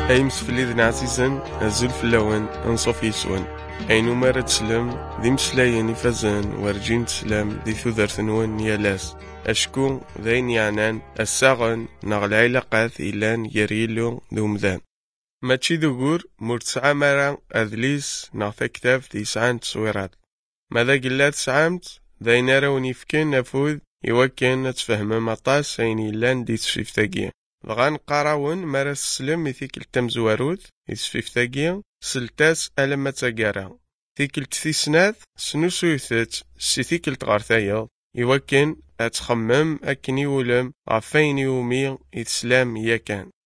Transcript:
أيمس فليذن عزيزن أزول فلاون أنصف يسون أينو مارد سلم ذي مسلاين يفزن ورجين تسلم ذي ثوذرثنون يالاس أشكو ذين يعنان الساغن نغل علاقات إلان يريلو ذومذان ماتشي ذوغور مرتسعى مرا أذليس نغثا كتاب تسعان تصويرات ماذا قلات سعامت ذين راون يفكين نفوذ يوكين نتفهم مطاس أين إلان دي تشريفتاقيا بغان قراون مارس سلم يثيك التمزواروث يسفيفتاقيا سلتاس ألما تاقارا ثيكل تثيسناث سنوسويثت سيثيكل تغارثايا يوكين أتخمم أكني ولم غفين يومي إتسلام ياكان